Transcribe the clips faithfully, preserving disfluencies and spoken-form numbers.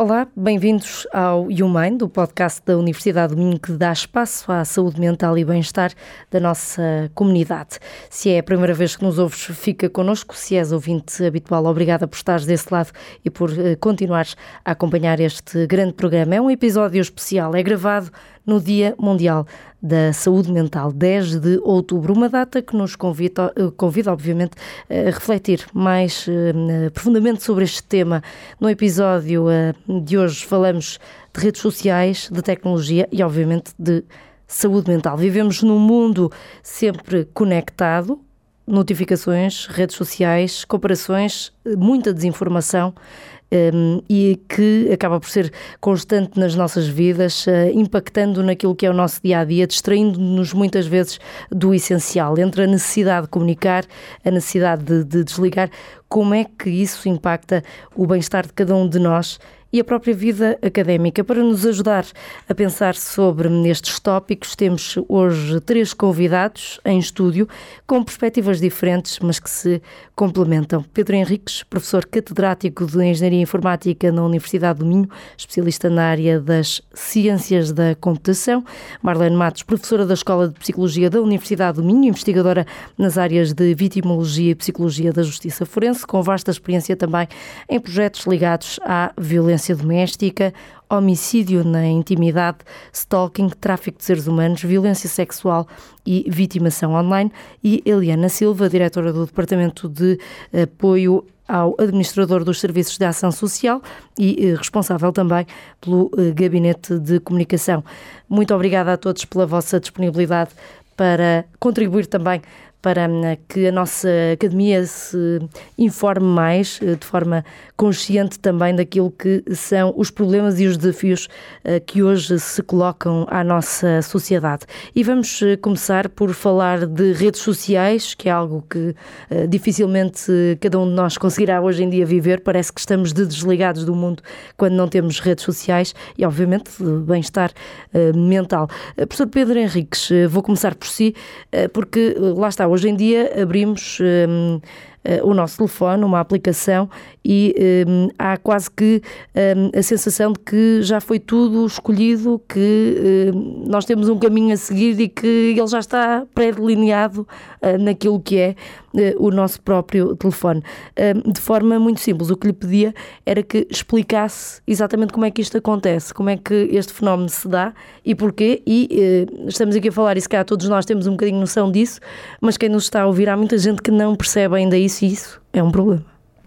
Olá, bem-vindos ao YouMind, do podcast da Universidade do Minho, que dá espaço à saúde mental e bem-estar da nossa comunidade. Se é a primeira vez que nos ouves, fica connosco. Se és ouvinte habitual, obrigada por estares desse lado e por uh, continuares a acompanhar este grande programa. É um episódio especial, é gravado no Dia Mundial da Saúde Mental, dez de outubro, uma data que nos convida, convida obviamente, a refletir mais uh, profundamente sobre este tema. No episódio uh, de hoje falamos de redes sociais, de tecnologia e, obviamente, de saúde mental. Vivemos num mundo sempre conectado, notificações, redes sociais, comparações, muita desinformação, Um, e que acaba por ser constante nas nossas vidas, uh, impactando naquilo que é o nosso dia-a-dia, distraindo-nos muitas vezes do essencial. Entre a necessidade de comunicar, a necessidade de, de desligar, como é que isso impacta o bem-estar de cada um de nós e a própria vida académica? Para nos ajudar a pensar sobre estes tópicos, temos hoje três convidados em estúdio com perspectivas diferentes, mas que se complementam. Pedro Henriques, professor catedrático de Engenharia Informática na Universidade do Minho, especialista na área das Ciências da Computação. Marlene Matos, professora da Escola de Psicologia da Universidade do Minho, investigadora nas áreas de Vitimologia e Psicologia da Justiça Forense, com vasta experiência também em projetos ligados à violência doméstica, homicídio na intimidade, stalking, tráfico de seres humanos, violência sexual e vitimação online. E Eliana Silva, diretora do Departamento de Apoio ao Administrador dos Serviços de Ação Social e eh, responsável também pelo eh, Gabinete de Comunicação. Muito obrigada a todos pela vossa disponibilidade para contribuir também para que a nossa academia se informe mais, de forma consciente também daquilo que são os problemas e os desafios que hoje se colocam à nossa sociedade. E vamos começar por falar de redes sociais, que é algo que dificilmente cada um de nós conseguirá hoje em dia viver. Parece que estamos desligados do mundo quando não temos redes sociais e, obviamente, de bem-estar mental. Professor Pedro Henriques, vou começar por si, porque lá está, hoje em dia abrimos um, uh, o nosso telefone, uma aplicação, e um, há quase que um, a sensação de que já foi tudo escolhido, que um, nós temos um caminho a seguir e que ele já está pré-delineado uh, naquilo que é uh, o nosso próprio telefone. Um, de forma muito simples, o que lhe pedia era que explicasse exatamente como é que isto acontece, como é que este fenómeno se dá e porquê, e uh, estamos aqui a falar, e se calhar todos nós temos um bocadinho noção disso, mas quem nos está a ouvir, há muita gente que não percebe ainda isso, e isso é um problema.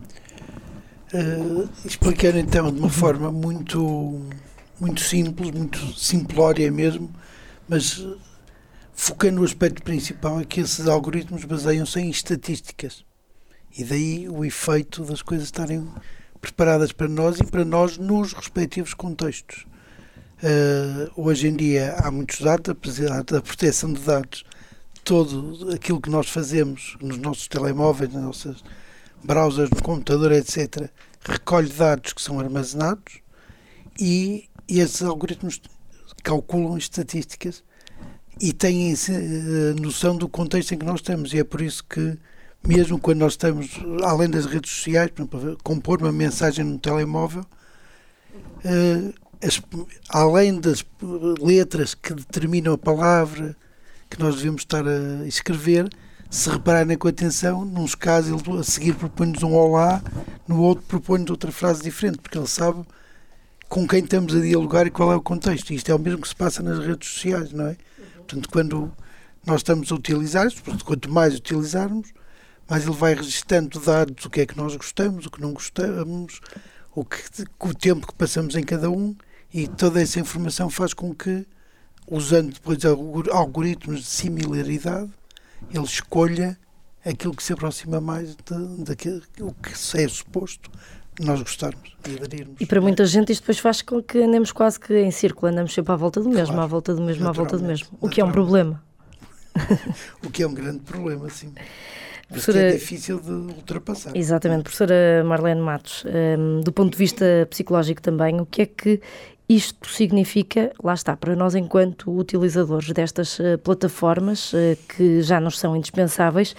Uh, explicar então de uma forma muito, muito simples, muito simplória mesmo, mas focando no aspecto principal, é que esses algoritmos baseiam-se em estatísticas, e daí o efeito das coisas estarem preparadas para nós e para nós nos respectivos contextos. Uh, hoje em dia há muitos dados, apesar da proteção de dados, todo aquilo que nós fazemos nos nossos telemóveis, nas nossas browsers, no computador, etcétera, recolhe dados que são armazenados e, e esses algoritmos calculam estatísticas e têm uh, noção do contexto em que nós estamos, e é por isso que mesmo quando nós estamos, além das redes sociais, por exemplo, compor uma mensagem no telemóvel, uh, as, além das letras que determinam a palavra que nós devemos estar a escrever, se repararem com atenção, nos casos ele a seguir propõe-nos um olá, no outro propõe-nos outra frase diferente, porque ele sabe com quem estamos a dialogar e qual é o contexto. E isto é o mesmo que se passa nas redes sociais, não é? Uhum. Portanto, quando nós estamos a utilizar, quanto mais utilizarmos, mais ele vai registando dados do que é que nós gostamos, o que não gostamos, o, que, o tempo que passamos em cada um, e toda essa informação faz com que, usando depois algoritmos de similaridade, ele escolha aquilo que se aproxima mais de, daquilo que é suposto nós gostarmos e aderirmos. E para muita gente isto depois faz com que andemos quase que em círculo, andamos sempre à volta do mesmo, claro, à volta do mesmo, à volta do mesmo, o que é um naturalmente. problema. O que é um grande problema, sim. Mas Professora, que é difícil de ultrapassar. Exatamente. Professora Marlene Matos, um, do ponto de vista psicológico também, o que é que isto significa, lá está, para nós enquanto utilizadores destas uh, plataformas uh, que já nos são indispensáveis,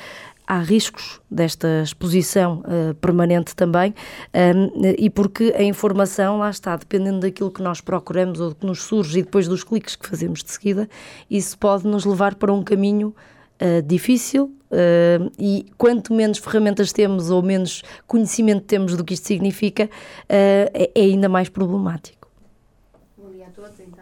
há riscos desta exposição uh, permanente também, um, e porque a informação, lá está, dependendo daquilo que nós procuramos ou do que nos surge e depois dos cliques que fazemos de seguida, isso pode nos levar para um caminho uh, difícil, uh, e quanto menos ferramentas temos ou menos conhecimento temos do que isto significa, uh, é, é ainda mais problemático. Bom dia a todos, então.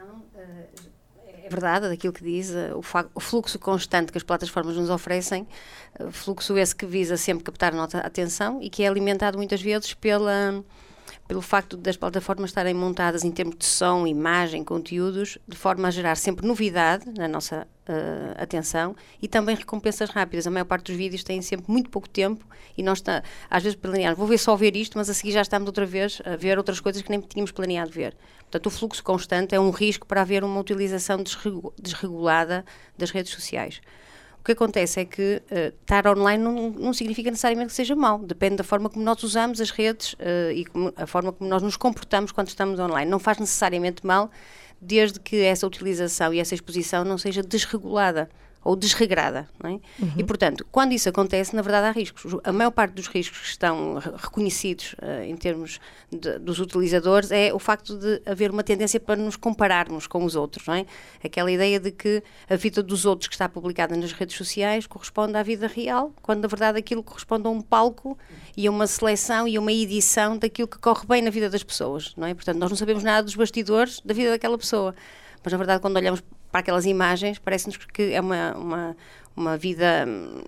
É verdade, daquilo que diz, o, fa- o fluxo constante que as plataformas nos oferecem, fluxo esse que visa sempre captar a nossa atenção e que é alimentado muitas vezes pela, pelo facto das plataformas estarem montadas em termos de som, imagem, conteúdos, de forma a gerar sempre novidade na nossa uh, atenção e também recompensas rápidas. A maior parte dos vídeos têm sempre muito pouco tempo e nós está, às vezes planeamos, vou ver só ver isto, mas a seguir já estamos outra vez a ver outras coisas que nem tínhamos planeado ver. Portanto, o fluxo constante é um risco para haver uma utilização desregu- desregulada das redes sociais. O que acontece é que uh, estar online não, não significa necessariamente que seja mau. Depende da forma como nós usamos as redes uh, e como, a forma como nós nos comportamos quando estamos online. Não faz necessariamente mal, desde que essa utilização e essa exposição não seja desregulada ou desregrada, não é? Uhum. E, portanto, quando isso acontece, na verdade há riscos. A maior parte dos riscos que estão reconhecidos uh, em termos de, dos utilizadores é o facto de haver uma tendência para nos compararmos com os outros, não é? Aquela ideia de que a vida dos outros que está publicada nas redes sociais corresponde à vida real, quando na verdade aquilo corresponde a um palco e a uma seleção e a uma edição daquilo que corre bem na vida das pessoas, não é? Portanto, nós não sabemos nada dos bastidores da vida daquela pessoa, mas na verdade quando olhamos para aquelas imagens, parece-nos que é uma, uma, uma vida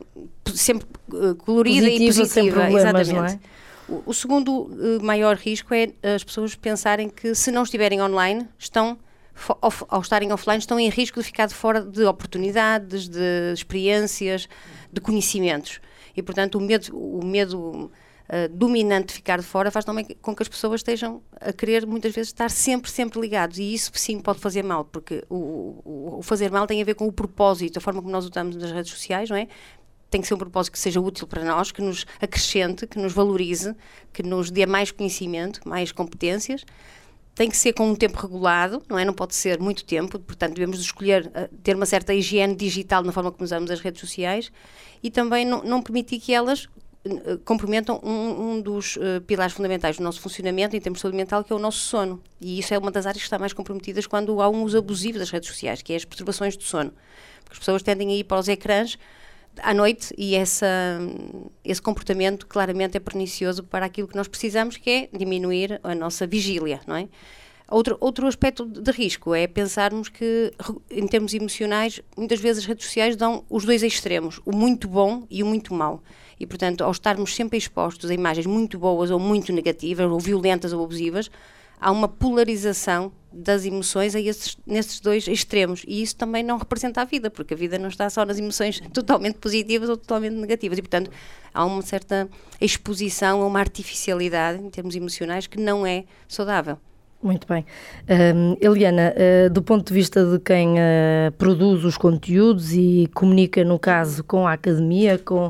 sempre uh, colorida positiva, e positiva. sem problemas, exatamente. Não é? o, o segundo uh, maior risco é as pessoas pensarem que se não estiverem online, estão, off, ao estarem offline, estão em risco de ficar de fora de oportunidades, de experiências, de conhecimentos. E, portanto, o medo... O medo Uh, dominante de ficar de fora faz também com que as pessoas estejam a querer muitas vezes estar sempre, sempre ligados, e isso sim pode fazer mal, porque o, o, o fazer mal tem a ver com o propósito, a forma como nós usamos nas redes sociais, não é? Tem que ser um propósito que seja útil para nós, que nos acrescente, que nos valorize, que nos dê mais conhecimento, mais competências. Tem que ser com um tempo regulado, não é? Não pode ser muito tempo, portanto devemos escolher uh, ter uma certa higiene digital na forma como usamos as redes sociais e também não, não permitir que elas comprometam um, um dos uh, pilares fundamentais do nosso funcionamento em termos de saúde mental, que é o nosso sono. E isso é uma das áreas que está mais comprometidas quando há um uso abusivo das redes sociais, que é as perturbações do sono. Porque as pessoas tendem a ir para os ecrãs à noite e essa, esse comportamento claramente é pernicioso para aquilo que nós precisamos, que é diminuir a nossa vigília, não é? Outro, outro aspecto de risco é pensarmos que, em termos emocionais, muitas vezes as redes sociais dão os dois extremos, o muito bom e o muito mau. E, portanto, ao estarmos sempre expostos a imagens muito boas ou muito negativas, ou violentas ou abusivas, há uma polarização das emoções a esses, nesses dois extremos. E isso também não representa a vida, porque a vida não está só nas emoções totalmente positivas ou totalmente negativas. E, portanto, há uma certa exposição a uma artificialidade em termos emocionais que não é saudável. Muito bem. Um, Eliana, uh, do ponto de vista de quem uh, produz os conteúdos e comunica, no caso, com a academia, com uh,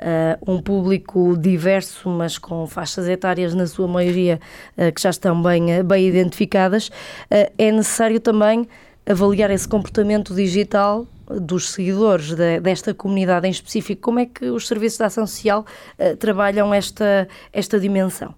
um público diverso, mas com faixas etárias, na sua maioria, uh, que já estão bem, uh, bem identificadas, uh, é necessário também avaliar esse comportamento digital dos seguidores de, desta comunidade em específico. Como é que os serviços de ação social uh, trabalham esta, esta dimensão?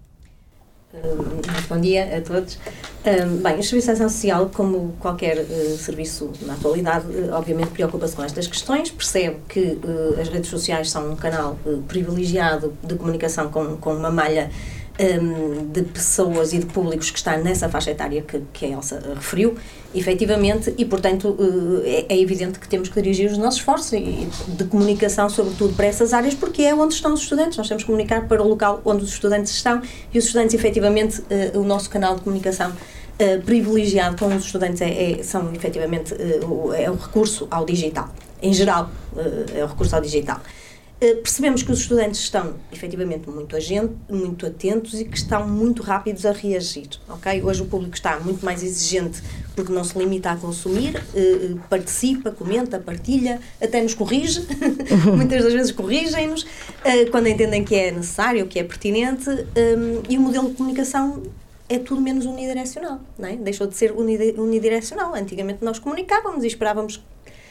Uh, bom dia a todos. Uh, bem, o Serviço de Ação Social, como qualquer uh, serviço na atualidade, uh, obviamente preocupa-se com estas questões, percebe que uh, as redes sociais são um canal uh, privilegiado de comunicação com, com uma malha um, de pessoas e de públicos que está nessa faixa etária que, que a Elsa uh, referiu, efetivamente, e portanto uh, é, é evidente que temos que dirigir os nossos esforços e, de comunicação, sobretudo para essas áreas, porque é onde estão os estudantes. Nós temos que comunicar para o local onde os estudantes estão e os estudantes, efetivamente, uh, o nosso canal de comunicação uh, privilegiado com os estudantes é, é, são, efetivamente, uh, é o recurso ao digital. Em geral, uh, é o recurso ao digital. Uh, percebemos que os estudantes estão, efetivamente, muito, agente, muito atentos e que estão muito rápidos a reagir, ok? Hoje o público está muito mais exigente porque não se limita a consumir, uh, participa, comenta, partilha, até nos corrige, muitas das vezes corrigem-nos, uh, quando entendem que é necessário, que é pertinente, um, e o modelo de comunicação é tudo menos unidirecional, não é? Deixou de ser unidirecional. Antigamente nós comunicávamos e esperávamos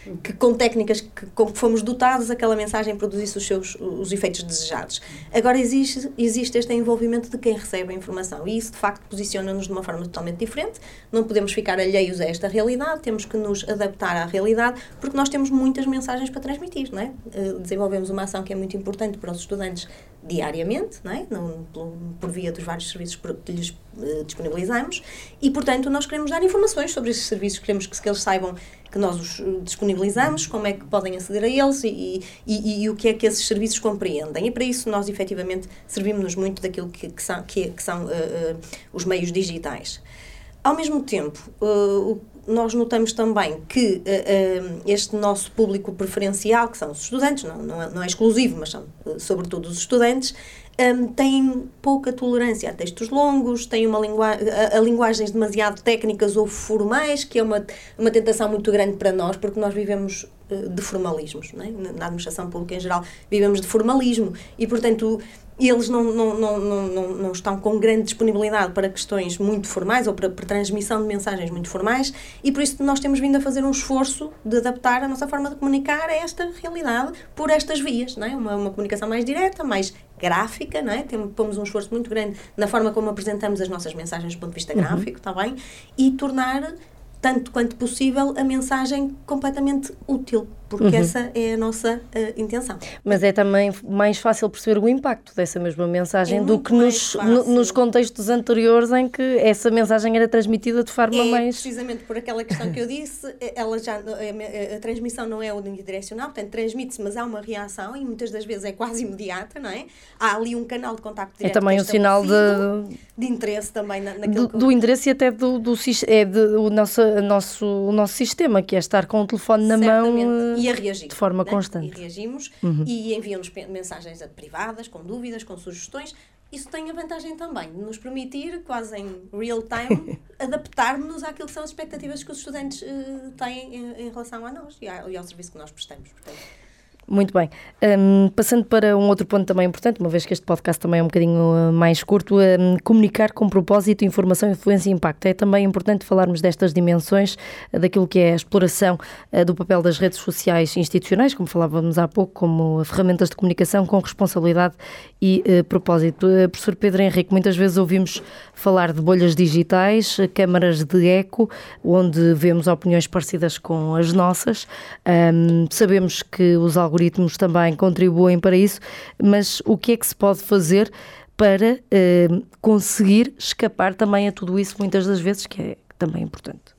que com técnicas que, com que fomos dotados, aquela mensagem produzisse os seus os efeitos desejados. Agora existe, existe este envolvimento de quem recebe a informação e isso de facto posiciona-nos de uma forma totalmente diferente. Não podemos ficar alheios a esta realidade, temos que nos adaptar à realidade, porque nós temos muitas mensagens para transmitir, não é? Uh, desenvolvemos uma ação que é muito importante para os estudantes diariamente, não é? Não, por, por via dos vários serviços que lhes uh, disponibilizamos e, portanto, nós queremos dar informações sobre esses serviços, queremos que, que eles saibam que nós os disponibilizamos, como é que podem aceder a eles e, e, e, e o que é que esses serviços compreendem. E para isso nós, efetivamente, servimos-nos muito daquilo que, que são, que, que são uh, uh, os meios digitais. Ao mesmo tempo, uh, nós notamos também que uh, uh, este nosso público preferencial, que são os estudantes, não, não, é, não é exclusivo, mas são uh, sobretudo os estudantes, um, têm pouca tolerância a textos longos, têm uma lingua a, a linguagens demasiado técnicas ou formais, que é uma, uma tentação muito grande para nós, porque nós vivemos uh, de formalismos, não é? Na administração pública em geral vivemos de formalismo e, portanto, eles não, não, não, não, não estão com grande disponibilidade para questões muito formais ou para, para transmissão de mensagens muito formais e por isso nós temos vindo a fazer um esforço de adaptar a nossa forma de comunicar a esta realidade por estas vias, não é? Uma, uma comunicação mais direta, mais gráfica, não é? Temos, pomos um esforço muito grande na forma como apresentamos as nossas mensagens do ponto de vista uhum. gráfico, está bem? E tornar, tanto quanto possível, a mensagem completamente útil, porque uhum. essa é a nossa uh, intenção. Mas é também mais fácil perceber o impacto dessa mesma mensagem é do que nos, no, nos contextos anteriores em que essa mensagem era transmitida de forma é, mais... precisamente por aquela questão que eu disse, ela já, a, a transmissão não é unidirecional, portanto transmite-se, mas há uma reação e muitas das vezes é quase imediata, não é? Há ali um canal de contacto direto. É também um sinal de... de interesse também na, naquilo do, que... do interesse e até do, do, é de, o, nosso, nosso, o nosso sistema, que é estar com o telefone na Certamente. mão... E a reagir. De forma né? constante. E reagimos uhum. e enviam-nos mensagens privadas, com dúvidas, com sugestões. Isso tem a vantagem também de nos permitir, quase em real time, adaptarmos àquilo que são as expectativas que os estudantes uh, têm em, em relação a nós e, a, e ao serviço que nós prestamos. Portanto, muito bem. Um, passando para um outro ponto também importante, uma vez que este podcast também é um bocadinho mais curto, um, comunicar com propósito, informação, influência e impacto. É também importante falarmos destas dimensões, uh, daquilo que é a exploração uh, do papel das redes sociais institucionais, como falávamos há pouco, como ferramentas de comunicação com responsabilidade e uh, propósito. Uh, professor Pedro Henrique, muitas vezes ouvimos falar de bolhas digitais, uh, câmaras de eco, onde vemos opiniões parecidas com as nossas. Um, sabemos que os algoritmos algoritmos também contribuem para isso, mas o que é que se pode fazer para eh, conseguir escapar também a tudo isso, muitas das vezes, que é também importante?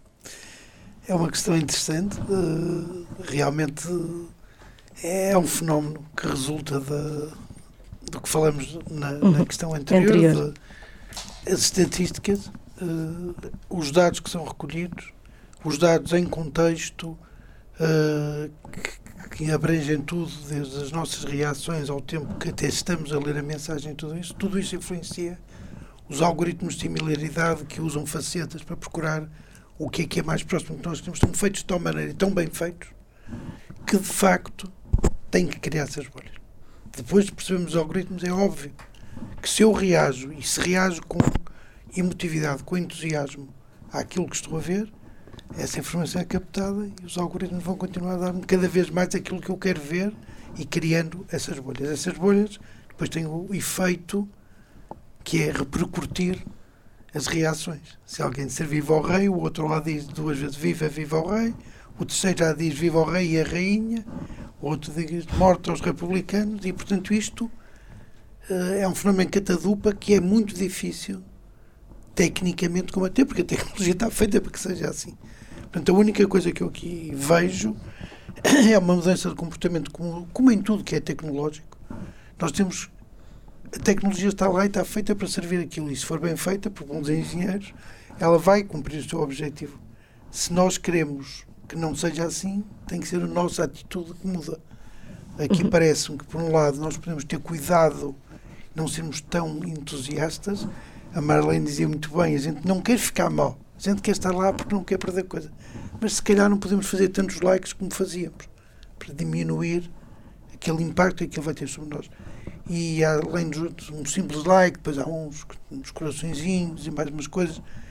É uma questão interessante. Uh, realmente é um fenómeno que resulta de, do que falamos na, uhum. na questão anterior, anterior. De, as estatísticas, uh, os dados que são recolhidos, os dados em contexto, uh, que, que abrangem tudo, desde as nossas reações ao tempo que até estamos a ler a mensagem, tudo isso, tudo isso influencia os algoritmos de similaridade que usam facetas para procurar o que é que é mais próximo que nós temos, estão feitos de tal maneira e tão bem feitos que de facto têm que criar essas bolhas. Depois de percebermos os algoritmos, é óbvio que se eu reajo e se reajo com emotividade, com entusiasmo àquilo que estou a ver, essa informação é captada e os algoritmos vão continuar a dar-me cada vez mais aquilo que eu quero ver e criando essas bolhas. Essas bolhas depois têm o efeito que é repercutir as reações. Se alguém disser viva ao rei, o outro lá diz duas vezes viva, viva ao rei, o terceiro já diz viva ao rei e a rainha, o outro diz morte aos republicanos e, portanto, isto uh, é um fenómeno catadupa que é muito difícil tecnicamente combater, porque a tecnologia está feita para que seja assim. Portanto, a única coisa que eu aqui vejo é uma mudança de comportamento, como, como em tudo que é tecnológico. Nós temos... A tecnologia está lá e está feita para servir aquilo. E se for bem feita por bons engenheiros, ela vai cumprir o seu objetivo. Se nós queremos que não seja assim, tem que ser a nossa atitude que muda. Aqui uhum. parece-me que, por um lado, nós podemos ter cuidado, não sermos tão entusiastas. A Marlene dizia muito bem, a gente não quer ficar mal. A gente quer estar lá porque não quer perder coisa. Mas se calhar não podemos fazer tantos likes como fazíamos, para diminuir aquele impacto que aquilo vai ter sobre nós. E além de um simples like, depois há uns, uns coraçõezinhos e mais umas coisas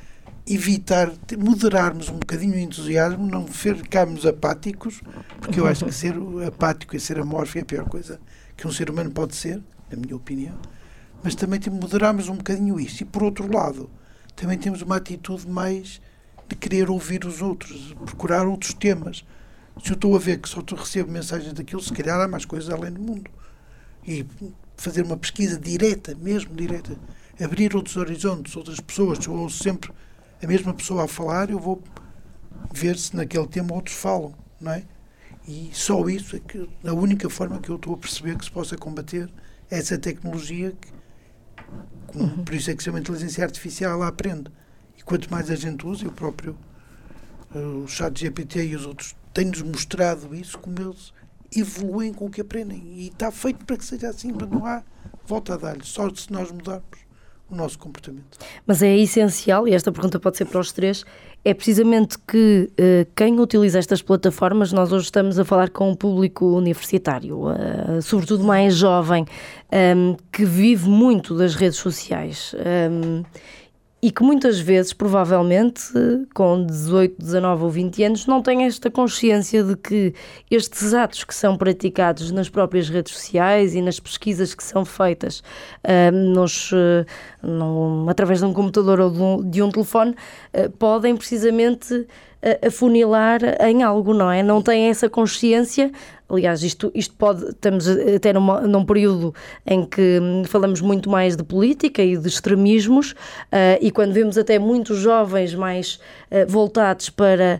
evitar, moderarmos um bocadinho o entusiasmo, não ficarmos apáticos, porque eu acho que ser apático e ser amorfo é a pior coisa que um ser humano pode ser, na minha opinião, mas também temos moderarmos um bocadinho isso. E por outro lado, também temos uma atitude mais de querer ouvir os outros, de procurar outros temas. Se eu estou a ver que só recebo mensagens daquilo, se calhar há mais coisas além do mundo. E fazer uma pesquisa direta, mesmo direta, abrir outros horizontes, outras pessoas. Se eu ouço sempre a mesma pessoa a falar, eu vou ver se naquele tema outros falam, não é? E só isso é que a única forma que eu estou a perceber que se possa combater é essa tecnologia que, com, uhum. por isso é que se chama inteligência artificial, ela aprende. E quanto mais a gente usa, e o próprio uh, o chat G P T e os outros têm-nos mostrado isso, como eles evoluem com o que aprendem. E está feito para que seja assim, mas não há volta a dar-lhe, só se nós mudarmos o nosso comportamento. Mas é essencial, e esta pergunta pode ser para os três, é precisamente que uh, quem utiliza estas plataformas, nós hoje estamos a falar com um público universitário, uh, sobretudo mais jovem, um, que vive muito das redes sociais. Um, E que muitas vezes, provavelmente, com dezoito, dezanove ou vinte anos, não tem esta consciência de que estes atos que são praticados nas próprias redes sociais e nas pesquisas que são feitas uh, nos, uh, num, através de um computador ou de um, de um telefone, uh, podem precisamente uh, afunilar em algo, não é? Não têm essa consciência. Aliás, isto, isto pode, estamos até numa, num período em que falamos muito mais de política e de extremismos, uh, e quando vemos até muitos jovens mais uh, voltados para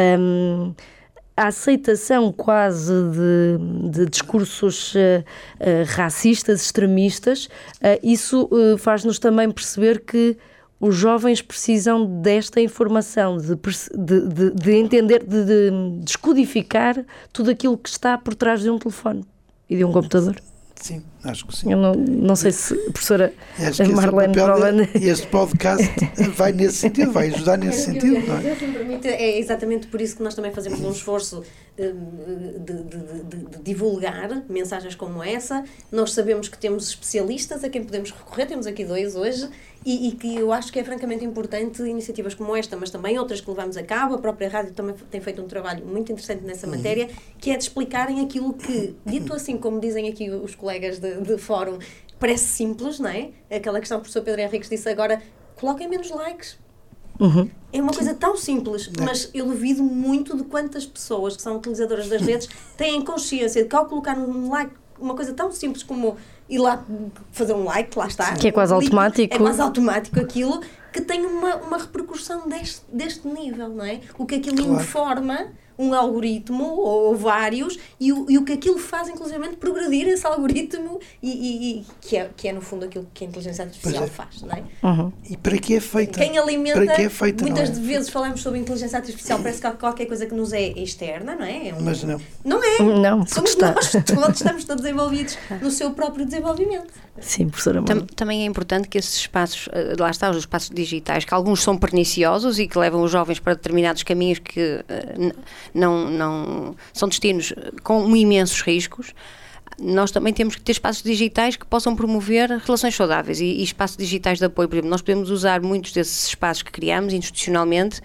um, a aceitação quase de, de discursos uh, uh, racistas, extremistas, uh, isso uh, faz-nos também perceber que os jovens precisam desta informação, de, de, de, de entender, de, de descodificar tudo aquilo que está por trás de um telefone e de um computador. Sim, acho que sim. Eu não, não sei se a professora Marlene prova... E este podcast vai nesse sentido, vai ajudar nesse sentido, não é? É exatamente por isso que nós também fazemos um esforço de, de, de, de, de divulgar mensagens como essa. Nós sabemos que temos especialistas a quem podemos recorrer, temos aqui dois hoje, e, e que eu acho que é francamente importante iniciativas como esta, mas também outras que levamos a cabo. A própria rádio também tem feito um trabalho muito interessante nessa uhum. matéria, que é de explicarem aquilo que, dito assim como dizem aqui os colegas de, de fórum, parece simples, não é? Aquela questão que o professor Pedro Henriques disse agora, coloquem menos likes. Uhum. É uma coisa tão simples, mas eu duvido muito de quantas pessoas que são utilizadoras das redes têm consciência de que ao colocar um like, uma coisa tão simples como ir lá fazer um like, lá está. Que é quase automático. É quase automático aquilo, que tem uma, uma repercussão deste, deste nível, não é? O que aquilo claro. informa um algoritmo ou vários, e o, e o que aquilo faz, inclusivamente, progredir esse algoritmo, e, e, e que, é, que é, no fundo, aquilo que a inteligência artificial é. faz, não é? Uhum. E para que é feita? Quem alimenta, para que é feita, muitas é? vezes falamos sobre inteligência artificial, parece que qualquer coisa que nos é externa, não é? é um, Mas não. Não é. Não, somos está. nós, todos estamos todos envolvidos no seu próprio desenvolvimento. Sim, professora. Tam, também é importante que esses espaços, lá está, os espaços digitais, que alguns são perniciosos e que levam os jovens para determinados caminhos que uh, não, não são destinos com imensos riscos. Nós também temos que ter espaços digitais que possam promover relações saudáveis e, e espaços digitais de apoio. Por exemplo, nós podemos usar muitos desses espaços que criamos institucionalmente,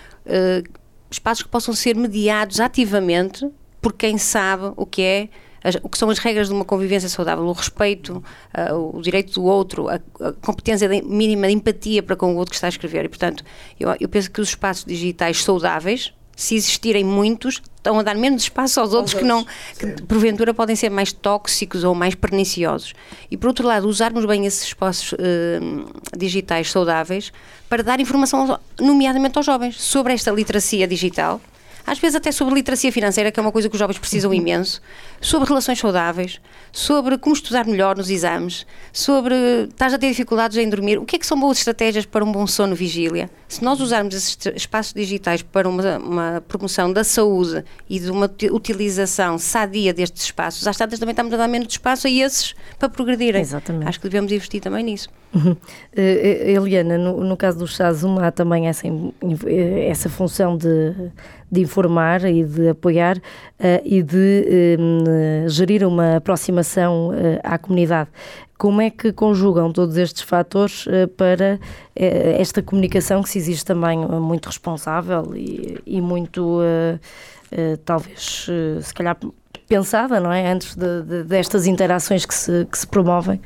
uh, espaços que possam ser mediados ativamente por quem sabe o que é As, o que são as regras de uma convivência saudável, o respeito, uh, o direito do outro, a, a competência de, mínima de empatia para com o outro que está a escrever. E, portanto, eu, eu penso que os espaços digitais saudáveis, se existirem muitos, estão a dar menos espaço aos outros, que, não, que porventura podem ser mais tóxicos ou mais perniciosos. E, por outro lado, usarmos bem esses espaços uh, digitais saudáveis para dar informação, nomeadamente aos jovens, sobre esta literacia digital, às vezes até sobre literacia financeira, que é uma coisa que os jovens precisam imenso, sobre relações saudáveis, sobre como estudar melhor nos exames, sobre estás a ter dificuldades em dormir, o que é que são boas estratégias para um bom sono vigília. Se nós usarmos esses espaços digitais para uma, uma promoção da saúde e de uma utilização sadia destes espaços, às tantas também estamos a dar menos espaço a esses para progredirem. Exatamente. Acho que devemos investir também nisso. Uhum. Uh, Eliana, no, no caso do Chazum há também essa, essa função de, de informar e de apoiar uh, e de um, gerir uma aproximação uh, à comunidade. Como é que conjugam todos estes fatores uh, para uh, esta comunicação que se exige também uh, muito responsável e, e muito, uh, uh, talvez, uh, se calhar pensada, não é? Antes de, de, destas interações que se, que se promovem?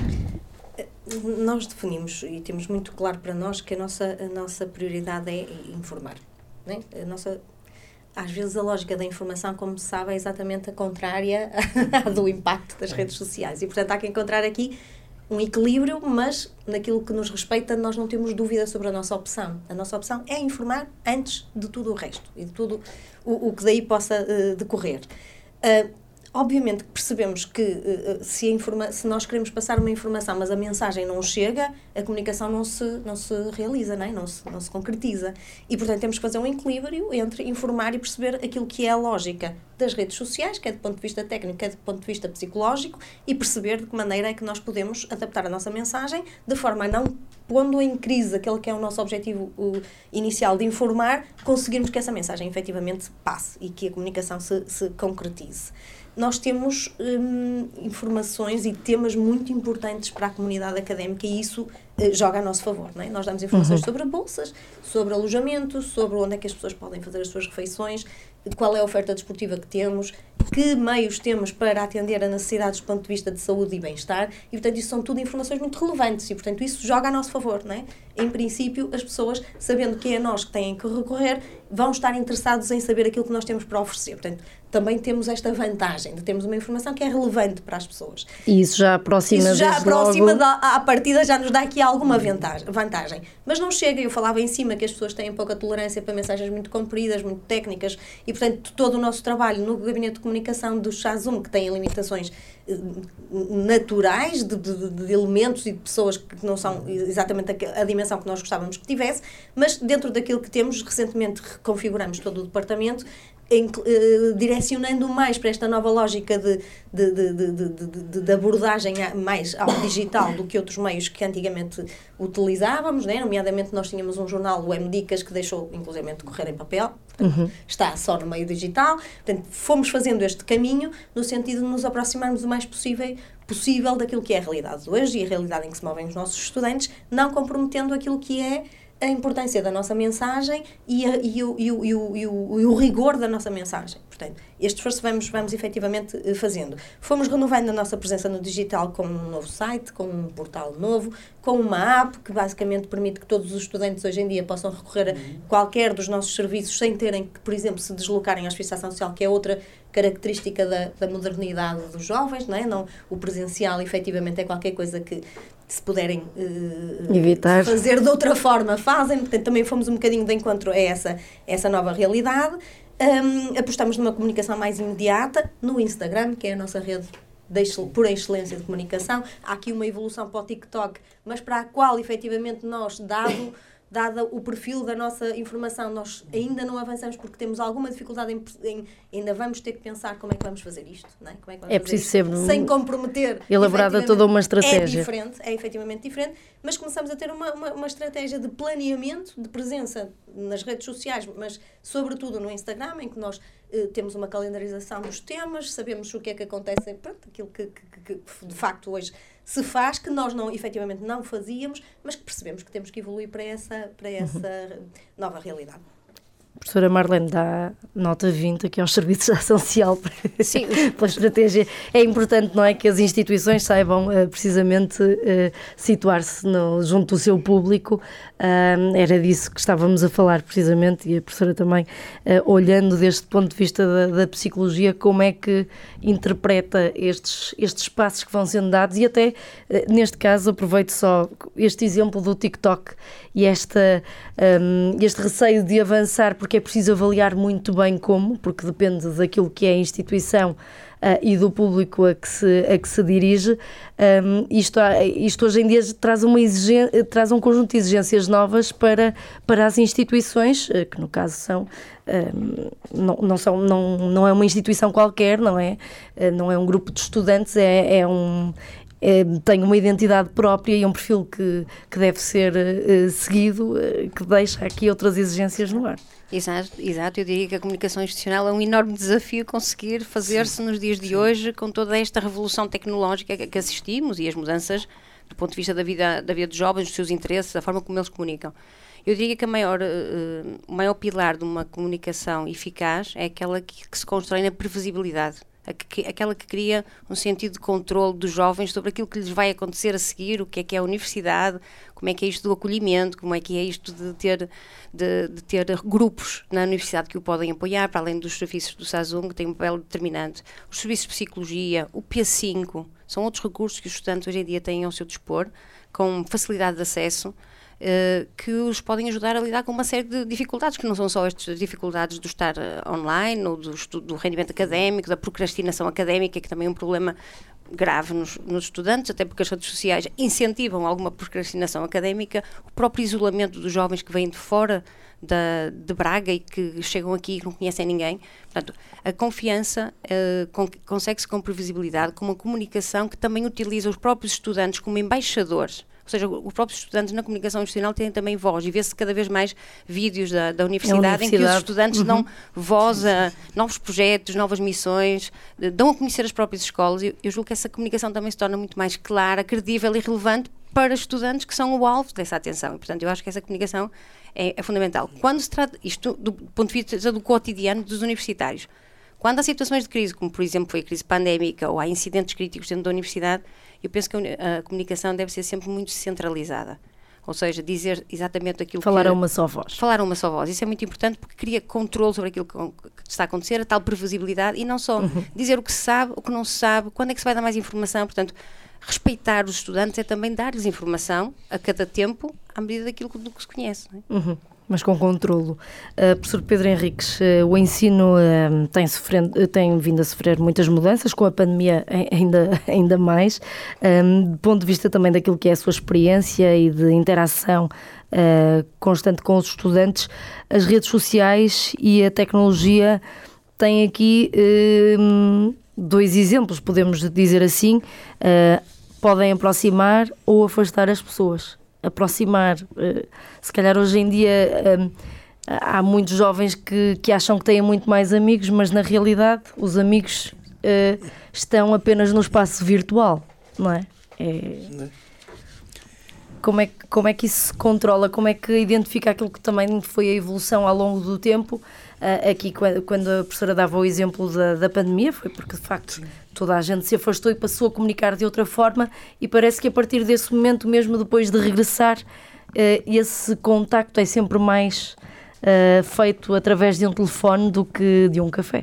Nós definimos e temos muito claro para nós que a nossa, a nossa prioridade é informar. Não é? A nossa, às vezes a lógica da informação, como se sabe, é exatamente a contrária à do impacto das redes sociais. E, portanto, há que encontrar aqui um equilíbrio, mas naquilo que nos respeita nós não temos dúvida sobre a nossa opção. A nossa opção é informar antes de tudo o resto e de tudo o, o que daí possa uh, decorrer. Uh, Obviamente que percebemos que uh, se, a informa- se nós queremos passar uma informação, mas a mensagem não chega, a comunicação não se, não se realiza, não é? não, se, não se concretiza. E, portanto, temos que fazer um equilíbrio entre informar e perceber aquilo que é a lógica das redes sociais, quer do ponto de vista técnico, quer do ponto de vista psicológico, e perceber de que maneira é que nós podemos adaptar a nossa mensagem de forma a não, pondo em crise aquele que é o nosso objetivo uh, inicial de informar, conseguirmos que essa mensagem efetivamente passe e que a comunicação se, se concretize. Nós temos hum, informações e temas muito importantes para a comunidade académica e isso uh, joga a nosso favor, não é? Nós damos informações uhum. sobre bolsas, sobre alojamento, sobre onde é que as pessoas podem fazer as suas refeições, qual é a oferta desportiva que temos, que meios temos para atender a necessidades do ponto de vista de saúde e bem-estar e, portanto, isso são tudo informações muito relevantes e, portanto, isso joga a nosso favor, não é? Em princípio, as pessoas, sabendo que é a nós que têm que recorrer, vão estar interessados em saber aquilo que nós temos para oferecer. Portanto, também temos esta vantagem de termos uma informação que é relevante para as pessoas. E isso já aproxima Isso já aproxima logo... da, à partida, já nos dá aqui alguma vantagem. Mas não chega, eu falava em cima que as pessoas têm pouca tolerância para mensagens muito compridas, muito técnicas e, portanto, todo o nosso trabalho no Gabinete de Comunicação do Chazum, que tem limitações eh, naturais de, de, de elementos e de pessoas que não são exatamente a, a dimensão que nós gostávamos que tivesse, mas dentro daquilo que temos, recentemente reconfiguramos todo o departamento, Em, uh, direcionando mais para esta nova lógica de, de, de, de, de, de, de abordagem mais ao digital do que outros meios que antigamente utilizávamos, né? Nomeadamente nós tínhamos um jornal, o M Dicas, que deixou inclusive de correr em papel, portanto, uhum. está só no meio digital, portanto fomos fazendo este caminho no sentido de nos aproximarmos o mais possível, possível daquilo que é a realidade de hoje e a realidade em que se movem os nossos estudantes, não comprometendo aquilo que é a importância da nossa mensagem e, a, e, o, e, o, e, o, e, o, e o rigor da nossa mensagem. Portanto, este esforço vamos, vamos efetivamente fazendo. Fomos renovando a nossa presença no digital com um novo site, com um portal novo, com uma app que basicamente permite que todos os estudantes hoje em dia possam recorrer a qualquer dos nossos serviços sem terem que, por exemplo, se deslocarem à Justiça Social, que é outra característica da, da modernidade dos jovens, não é? Não, o presencial efetivamente é qualquer coisa que se puderem uh, evitar fazer de outra forma, fazem. Portanto, também fomos um bocadinho de encontro a essa, essa nova realidade. Um, apostamos numa comunicação mais imediata no Instagram, que é a nossa rede de, por excelência de comunicação. Há aqui uma evolução para o TikTok, mas para a qual, efetivamente, nós, dado, dado o perfil da nossa informação, nós ainda não avançamos porque temos alguma dificuldade em, em ainda vamos ter que pensar como é que vamos fazer isto, não é? Como é que vamos é fazer preciso isto, ser sem comprometer. Elaborada toda uma estratégia. É diferente, é efetivamente diferente, mas começamos a ter uma, uma, uma estratégia de planeamento, de presença nas redes sociais, mas sobretudo no Instagram, em que nós eh, temos uma calendarização dos temas, sabemos o que é que acontece, pronto, aquilo que, que, que, que de facto hoje se faz, que nós não, efetivamente não fazíamos, mas que percebemos que temos que evoluir para essa, para essa uhum. nova realidade. Professora Marlene, dá nota vinte aqui aos serviços de ação social Sim. pela estratégia. É importante, não é, que as instituições saibam uh, precisamente uh, situar-se no, junto do seu público. Uh, era disso que estávamos a falar precisamente, e a professora também, uh, olhando deste ponto de vista da, da psicologia, como é que interpreta estes, estes passos que vão sendo dados e até, uh, neste caso, aproveito só este exemplo do TikTok e esta, um, este receio de avançar, porque é preciso avaliar muito bem como, porque depende daquilo que é a instituição uh, e do público a que se, a que se dirige. Um, isto, isto hoje em dia traz, uma exigência, traz um conjunto de exigências novas para, para as instituições, uh, que no caso são, um, não, não, são não, não é uma instituição qualquer, não é? Uh, não é um grupo de estudantes, é, é um... é, tem uma identidade própria e um perfil que, que deve ser uh, seguido, uh, que deixa aqui outras exigências no ar. Exato, exato, eu diria que a comunicação institucional é um enorme desafio conseguir fazer-se nos dias de Sim. hoje com toda esta revolução tecnológica que, que assistimos e as mudanças do ponto de vista da vida, da vida dos jovens, dos seus interesses, da forma como eles comunicam. Eu diria que a maior, uh, o maior pilar de uma comunicação eficaz é aquela que, que se constrói na previsibilidade, a que, aquela que cria um sentido de controle dos jovens sobre aquilo que lhes vai acontecer a seguir, o que é que é a universidade, como é que é isto do acolhimento, como é que é isto de ter, de, de ter grupos na universidade que o podem apoiar, para além dos serviços do SAZUM, que têm um papel determinante, os serviços de psicologia, o P cinco, são outros recursos que os estudantes hoje em dia têm ao seu dispor, com facilidade de acesso, Uh, que os podem ajudar a lidar com uma série de dificuldades, que não são só estas dificuldades do estar uh, online, ou do, estudo, do rendimento académico, da procrastinação académica, que também é um problema grave nos, nos estudantes, até porque as redes sociais incentivam alguma procrastinação académica, o próprio isolamento dos jovens que vêm de fora da, de Braga e que chegam aqui e não conhecem ninguém. Portanto, a confiança uh, con- consegue-se com previsibilidade, com uma comunicação que também utiliza os próprios estudantes como embaixadores. Ou seja, os próprios estudantes na comunicação institucional têm também voz, e vê-se cada vez mais vídeos da, da universidade, universidade em que os estudantes uhum. dão voz a novos projetos, novas missões, dão a conhecer as próprias escolas. Eu, eu julgo que essa comunicação também se torna muito mais clara, credível e relevante para estudantes que são o alvo dessa atenção. E, portanto, eu acho que essa comunicação é, é fundamental. Quando se trata, isto do ponto de vista do cotidiano dos universitários, quando há situações de crise, como por exemplo foi a crise pandémica ou há incidentes críticos dentro da universidade, eu penso que a, a comunicação deve ser sempre muito centralizada. Ou seja, dizer exatamente aquilo falar que... Falar a uma só voz. Falar a uma só voz. Isso é muito importante porque cria controle sobre aquilo que, que está a acontecer, a tal previsibilidade, e não só uhum. dizer o que se sabe, o que não se sabe, quando é que se vai dar mais informação. Portanto, respeitar os estudantes é também dar-lhes informação a cada tempo, à medida daquilo do que se conhece. Não é? Uhum. Mas com controlo. Uh, professor Pedro Henriques, uh, o ensino uh, tem, sofrendo, tem vindo a sofrer muitas mudanças, com a pandemia ainda, ainda mais, um, do ponto de vista também daquilo que é a sua experiência e de interação uh, constante com os estudantes, as redes sociais e a tecnologia têm aqui uh, dois exemplos, podemos dizer assim, uh, podem aproximar ou afastar as pessoas. Aproximar, se calhar hoje em dia há muitos jovens que, que acham que têm muito mais amigos, mas na realidade os amigos estão apenas no espaço virtual, não é? é... Como é que, como é que isso se controla? Como é que identifica aquilo que também foi a evolução ao longo do tempo? Uh, aqui, quando, quando a professora dava o exemplo da, da pandemia, foi porque, de facto, Sim. toda a gente se afastou e passou a comunicar de outra forma, e parece que a partir desse momento, mesmo depois de regressar, uh, esse contacto é sempre mais uh, feito através de um telefone do que de um café.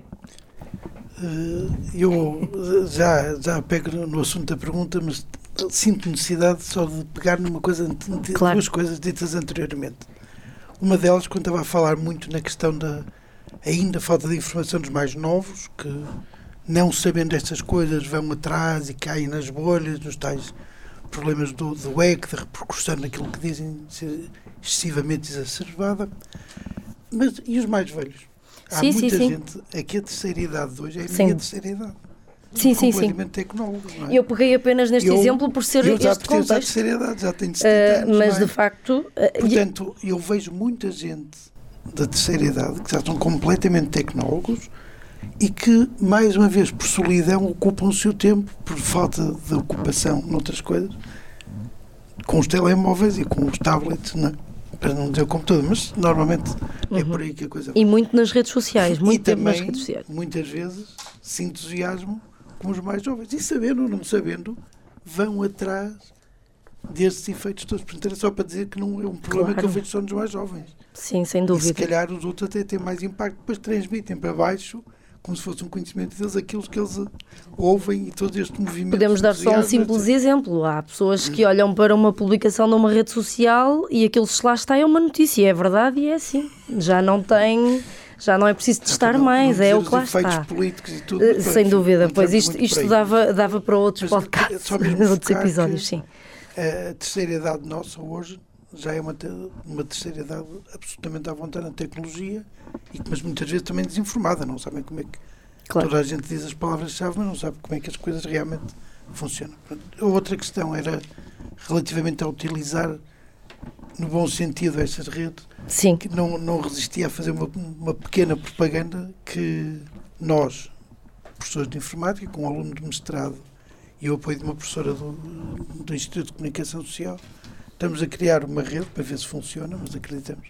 Uh, eu já, já pego no assunto da pergunta, mas sinto necessidade só de pegar numa coisa, de claro. duas coisas ditas anteriormente. Uma delas, quando estava a falar muito na questão da ainda falta de informação dos mais novos, que não sabendo estas coisas vão atrás e caem nas bolhas, nos tais problemas do, do ego, da repercussão naquilo que dizem ser excessivamente exacerbada. Mas e os mais velhos? Há sim, muita sim, gente, sim. aqui a terceira idade de hoje é a sim. minha terceira idade. Sim, sim, sim. Tecnólogo, não é? Eu peguei apenas neste eu, exemplo por ser eu já este contexto. Já terceira idade, já tenho setenta anos, uh, mas é? de facto... Uh, Portanto, eu vejo muita gente da terceira idade que já estão completamente tecnólogos e que, mais uma vez, por solidão, ocupam o seu tempo, por falta de ocupação noutras coisas, com os telemóveis e com os tablets, não é? Para não dizer o computador, mas normalmente uhum. é por aí que a coisa vai. E muito nas redes sociais, muito e tempo também, nas redes sociais. Muitas vezes, se entusiasmam com os mais jovens. E sabendo ou não sabendo, vão atrás destes efeitos todos. Portanto, era só para dizer que não é um problema claro. que eu vejo só nos mais jovens. Sim, sem dúvida. E se calhar os outros até têm mais impacto, depois transmitem para baixo, como se fosse um conhecimento deles, aquilo que eles ouvem e todo este movimento. Podemos dar só um simples exemplo. Há pessoas que olham para uma publicação numa rede social e aquilo que lá está é uma notícia. É verdade e é assim. Já não tem... Já não é preciso testar não, mais, não é o que lá está. Políticos e tudo, uh, sem dúvida, pois isto, isto dava, dava para outros Mas, podcasts, outros episódios, sim. A terceira idade nossa hoje já é uma, uma terceira idade absolutamente à vontade na tecnologia, e, mas muitas vezes também desinformada, não sabem como é que claro. toda a gente diz as palavras-chave, mas não sabe como é que as coisas realmente funciona. A outra questão era relativamente a utilizar no bom sentido estas redes. Sim. Que não, não resistia a fazer uma, uma pequena propaganda que nós, professores de informática, com um aluno de mestrado e o apoio de uma professora do, do Instituto de Comunicação Social, estamos a criar uma rede para ver se funciona, mas acreditamos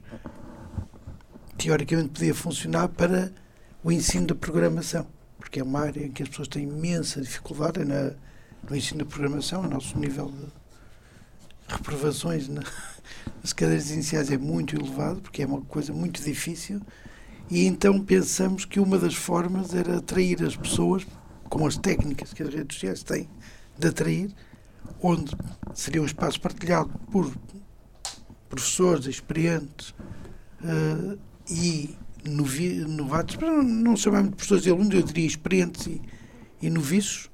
teoricamente podia funcionar para o ensino da programação, porque é uma área em que as pessoas têm imensa dificuldade é na, no ensino da programação. O nosso nível de reprovações na, nas cadeiras iniciais é muito elevado, porque é uma coisa muito difícil, e então pensamos que uma das formas era atrair as pessoas com as técnicas que as redes sociais têm de atrair, onde seria um espaço partilhado por professores experientes uh, e novi, novatos, não chamamos de professores e alunos, eu diria experientes e, e noviços,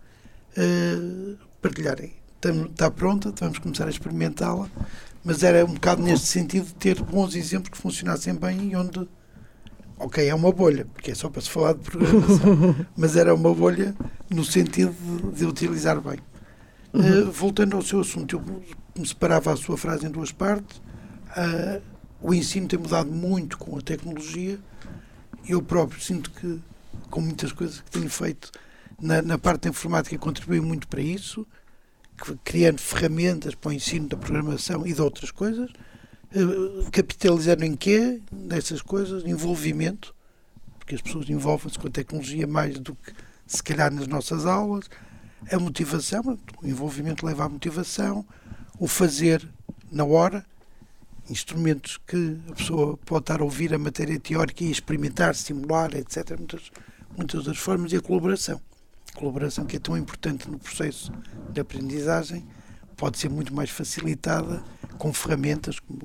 uh, partilharem. Está pronta, vamos começar a experimentá-la, mas era um bocado neste sentido de ter bons exemplos que funcionassem bem e onde, ok, é uma bolha, porque é só para se falar de programação, mas era uma bolha no sentido de, de utilizar bem. Uhum. Uh, voltando ao seu assunto, eu me separava a sua frase em duas partes. Uh, o ensino tem mudado muito com a tecnologia. Eu próprio sinto que, com muitas coisas que tenho feito na, na parte da informática, contribuí muito para isso, que, criando ferramentas para o ensino da programação e de outras coisas, uh, capitalizando em quê? Nessas coisas, envolvimento, porque as pessoas envolvem-se com a tecnologia mais do que, se calhar, nas nossas aulas. A motivação, o envolvimento leva à motivação, o fazer na hora, instrumentos que a pessoa pode estar a ouvir a matéria teórica e experimentar, simular, etcétera. Muitas, muitas outras formas, e a colaboração. A colaboração, que é tão importante no processo de aprendizagem, pode ser muito mais facilitada com ferramentas como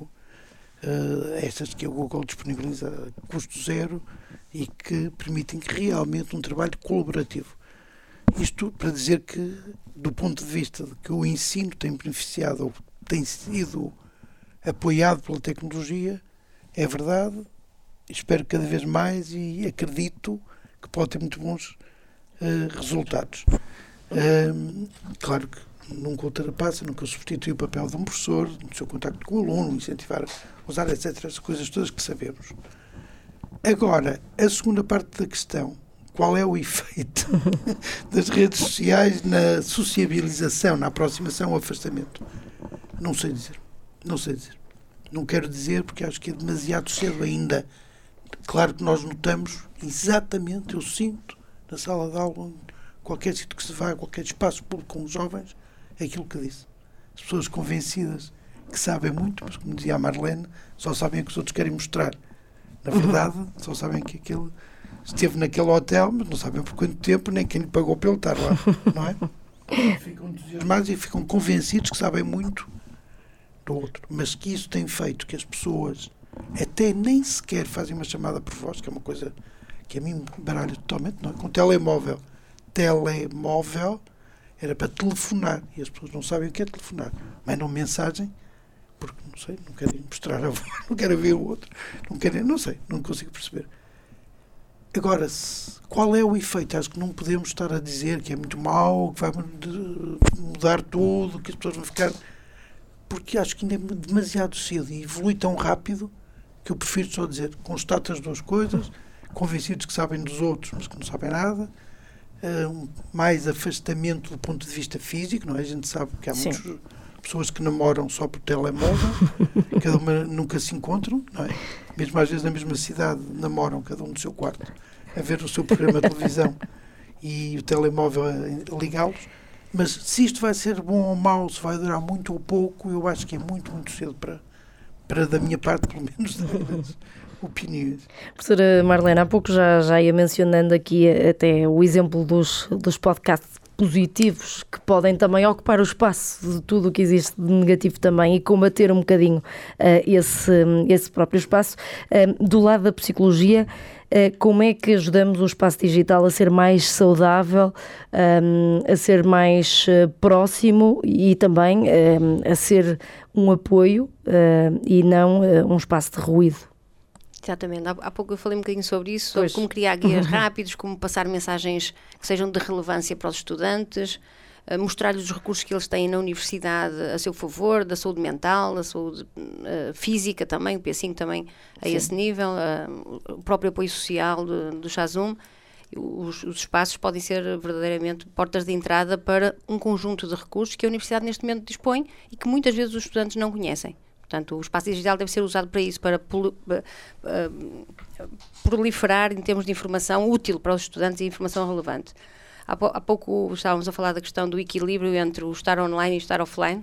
uh, estas que a Google disponibiliza a custo zero e que permitem realmente um trabalho colaborativo. Isto para dizer que, do ponto de vista de que o ensino tem beneficiado ou tem sido apoiado pela tecnologia, é verdade, espero cada vez mais e acredito que pode ter muito bons uh, resultados. Uh, claro que nunca ultrapassa, nunca substitui o papel de um professor, no seu contacto com o aluno, incentivar a usar, etcétera, as coisas todas que sabemos. Agora, a segunda parte da questão, qual é o efeito das redes sociais na sociabilização, na aproximação ou afastamento? Não sei dizer. Não sei dizer. Não quero dizer porque acho que é demasiado cedo ainda. Claro que nós notamos exatamente, eu sinto, na sala de aula, qualquer sítio que se vá, qualquer espaço público com os jovens, é aquilo que disse. As pessoas convencidas que sabem muito, mas como dizia a Marlene, só sabem o que os outros querem mostrar. Na verdade, só sabem que aquele esteve naquele hotel, mas não sabem por quanto tempo, nem quem lhe pagou pelo estar lá, não é? Ficam entusiasmados e ficam convencidos que sabem muito do outro, mas que isso tem feito que as pessoas até nem sequer fazem uma chamada por voz, que é uma coisa que a mim me baralha totalmente, não é? Com telemóvel. Telemóvel era para telefonar, e as pessoas não sabem o que é telefonar. Mandam mensagem, porque, não sei, não querem mostrar a voz, não querem ver o outro, não querem, não sei, não consigo perceber. Agora, qual é o efeito? Acho que não podemos estar a dizer que é muito mau, que vai mudar tudo, que as pessoas vão ficar... Porque acho que ainda é demasiado cedo e evolui tão rápido que eu prefiro só dizer, constato as duas coisas, convencidos que sabem dos outros, mas que não sabem nada, um, mais afastamento do ponto de vista físico, não é? A gente sabe que há Sim. muitas pessoas que namoram só por telemóvel, cada uma nunca se encontram, não é? Mesmo às vezes na mesma cidade namoram, cada um no seu quarto, a ver o seu programa de televisão e o telemóvel a ligá-los. Mas se isto vai ser bom ou mau, se vai durar muito ou pouco, eu acho que é muito, muito cedo para, para da minha parte, pelo menos, das opiniões. Professora Marlene, há pouco já, já ia mencionando aqui até o exemplo dos, dos podcasts positivos, que podem também ocupar o espaço de tudo o que existe de negativo também e combater um bocadinho uh, esse, esse próprio espaço. Uh, do lado da psicologia, uh, como é que ajudamos o espaço digital a ser mais saudável, um, a ser mais uh, próximo e também uh, a ser um apoio uh, e não uh, um espaço de ruído? Exatamente, há, há pouco eu falei um bocadinho sobre isso, sobre como criar guias rápidos, como passar mensagens que sejam de relevância para os estudantes, uh, mostrar-lhes os recursos que eles têm na universidade a seu favor, da saúde mental, da saúde uh, física também, o P cinco também a Sim. esse nível, uh, o próprio apoio social do, do Chazum. Os, os espaços podem ser verdadeiramente portas de entrada para um conjunto de recursos que a universidade neste momento dispõe e que muitas vezes os estudantes não conhecem. Portanto, o espaço digital deve ser usado para isso, para pol- uh, proliferar em termos de informação útil para os estudantes e informação relevante. Há, po- há pouco estávamos a falar da questão do equilíbrio entre o estar online e o estar offline.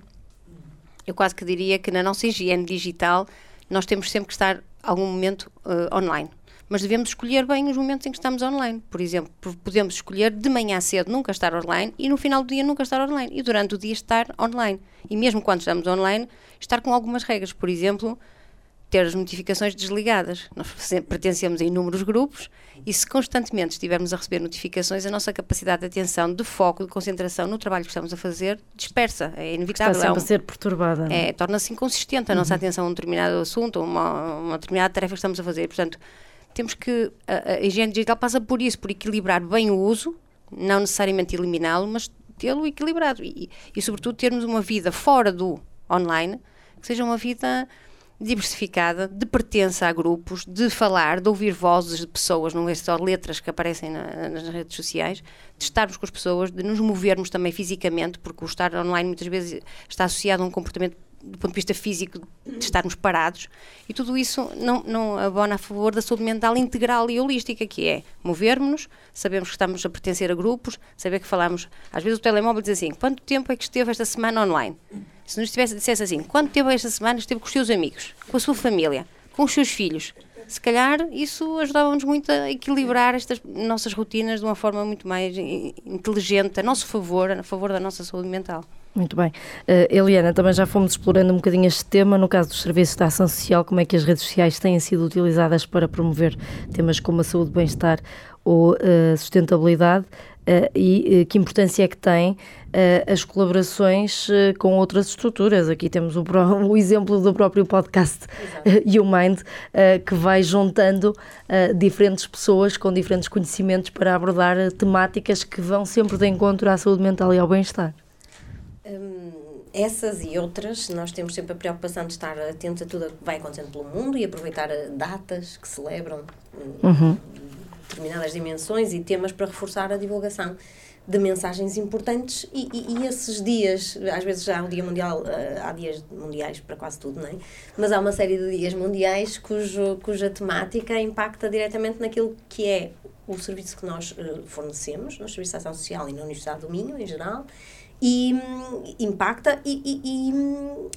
Eu quase que diria que na nossa higiene digital nós temos sempre que estar algum momento uh, online. Mas devemos escolher bem os momentos em que estamos online. Por exemplo, podemos escolher de manhã cedo nunca estar online e no final do dia nunca estar online. E durante o dia estar online. E mesmo quando estamos online, estar com algumas regras. Por exemplo, ter as notificações desligadas. Nós pertencemos a inúmeros grupos e se constantemente estivermos a receber notificações, a nossa capacidade de atenção, de foco, de concentração no trabalho que estamos a fazer dispersa. É inevitável. Está sempre a ser perturbada. É, torna-se inconsistente a uhum. nossa atenção a um determinado assunto, a uma, uma determinada tarefa que estamos a fazer. Portanto, temos que, a, a higiene digital passa por isso, por equilibrar bem o uso, não necessariamente eliminá-lo, mas tê-lo equilibrado e, e, sobretudo, termos uma vida fora do online, que seja uma vida diversificada, de pertença a grupos, de falar, de ouvir vozes de pessoas, não é só letras que aparecem na, nas redes sociais, de estarmos com as pessoas, de nos movermos também fisicamente, porque o estar online muitas vezes está associado a um comportamento do ponto de vista físico, de estarmos parados, e tudo isso não, não abona a favor da saúde mental integral e holística, que é movermos-nos, sabemos que estamos a pertencer a grupos, saber que falamos, às vezes o telemóvel diz assim, quanto tempo é que esteve esta semana online? Se nos tivesse, dissesse assim, quanto tempo esta semana esteve com os seus amigos, com a sua família, com os seus filhos, se calhar isso ajudava-nos muito a equilibrar estas nossas rotinas de uma forma muito mais inteligente, a nosso favor, a favor da nossa saúde mental. Muito bem. Uh, Eliana, também já fomos explorando um bocadinho este tema. No caso dos serviços de ação social, como é que as redes sociais têm sido utilizadas para promover temas como a saúde, bem-estar ou uh, sustentabilidade uh, e uh, que importância é que têm uh, as colaborações uh, com outras estruturas? Aqui temos o, pro, o exemplo do próprio podcast uh, YouMind, uh, que vai juntando uh, diferentes pessoas com diferentes conhecimentos para abordar uh, temáticas que vão sempre de encontro à saúde mental e ao bem-estar. Hum, essas e outras, nós temos sempre a preocupação de estar atentos a tudo o que vai acontecendo pelo mundo e aproveitar datas que celebram uhum. determinadas dimensões e temas para reforçar a divulgação de mensagens importantes e, e, e esses dias, às vezes já há o dia mundial, há dias mundiais para quase tudo, não é? Mas há uma série de dias mundiais cujo, cuja temática impacta diretamente naquilo que é o serviço que nós fornecemos, no Serviço de Ação Social e na Universidade do Minho, em geral, e hum, impacta e, e, e,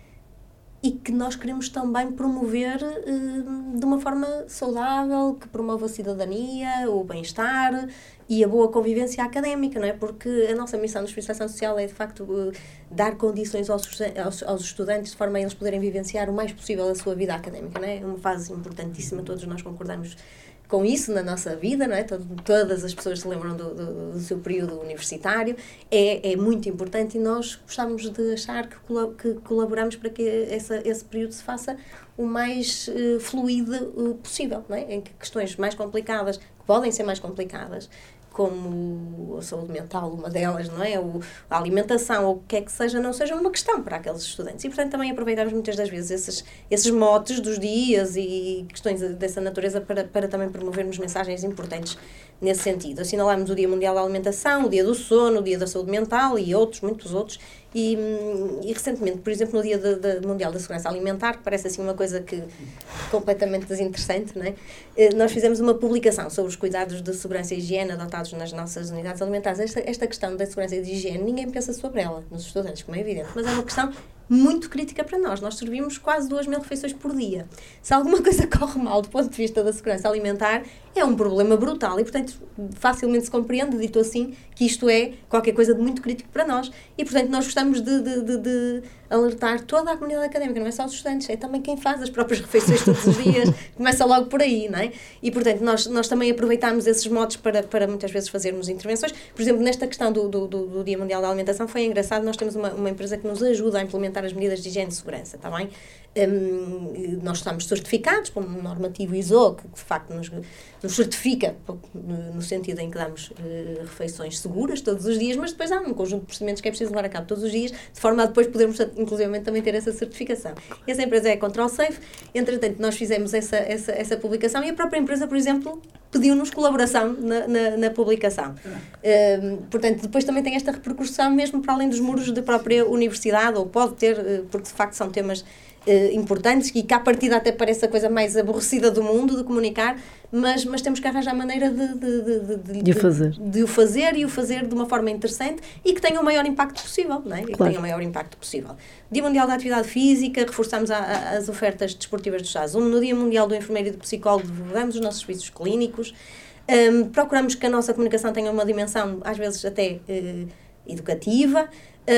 e que nós queremos também promover hum, de uma forma saudável, que promova a cidadania, o bem-estar e a boa convivência académica, não é? Porque a nossa missão no Serviço de Ação Social é, de facto, dar condições aos, aos, aos estudantes de forma a eles poderem vivenciar o mais possível a sua vida académica, não é? É uma fase importantíssima, todos nós concordamos com isso na nossa vida, não é? Todas as pessoas se lembram do, do, do seu período universitário, é, é muito importante e nós gostamos de achar que, colo- que colaboramos para que essa, esse período se faça o mais uh, fluido uh, possível, não é? Em que questões mais complicadas, que podem ser mais complicadas, como a saúde mental, uma delas, não é? O, a alimentação, ou o que é que seja, não seja uma questão para aqueles estudantes. E, portanto, também aproveitamos muitas das vezes esses, esses motes dos dias e questões dessa natureza para, para também promovermos mensagens importantes nesse sentido. Assinalamos o Dia Mundial da Alimentação, o Dia do Sono, o Dia da Saúde Mental e outros, muitos outros. E, e recentemente, por exemplo, no Dia de, de Mundial da Segurança Alimentar, que parece assim uma coisa que completamente desinteressante, não é? Nós fizemos uma publicação sobre os cuidados de segurança e higiene adotados nas nossas unidades alimentares. Esta, esta questão da segurança e de higiene, ninguém pensa sobre ela nos estudantes, como é evidente, mas é uma questão muito crítica para nós. Nós servimos quase duas mil refeições por dia. Se alguma coisa corre mal do ponto de vista da segurança alimentar, é um problema brutal e, portanto, facilmente se compreende, dito assim, que isto é qualquer coisa de muito crítico para nós. E, portanto, nós gostamos de, de, de, de alertar toda a comunidade académica, não é só os estudantes, é também quem faz as próprias refeições todos os dias, começa logo por aí, não é? E, portanto, nós, nós também aproveitamos esses modos para, para muitas vezes fazermos intervenções. Por exemplo, nesta questão do, do, do Dia Mundial da Alimentação foi engraçado, nós temos uma, uma empresa que nos ajuda a implementar as medidas de higiene e segurança, está bem? Um, nós estamos certificados por um normativo I S O que, de facto, nos, nos certifica, no sentido em que damos uh, refeições seguras todos os dias, mas depois há um conjunto de procedimentos que é preciso levar a cabo todos os dias, de forma a depois podermos, inclusivamente, também ter essa certificação. E essa empresa é a Control Safe. Entretanto, nós fizemos essa, essa, essa publicação e a própria empresa, por exemplo, pediu-nos colaboração na, na, na publicação. Uh, portanto, depois também tem esta repercussão mesmo para além dos muros da própria universidade, ou pode ter, uh, porque de facto são temas Uh, importantes e que à partida até parece a coisa mais aborrecida do mundo de comunicar, mas, mas temos que arranjar maneira de, de, de, de, de, o fazer. De, de o fazer e o fazer de uma forma interessante e que tenha o maior impacto possível, não é? E que claro. tenha o maior impacto possível. Dia Mundial da Atividade Física, reforçamos a, a, as ofertas desportivas do SASUM. No Dia Mundial do Enfermeiro e do Psicólogo, divulgamos os nossos serviços clínicos. Um, procuramos que a nossa comunicação tenha uma dimensão, às vezes até uh, educativa.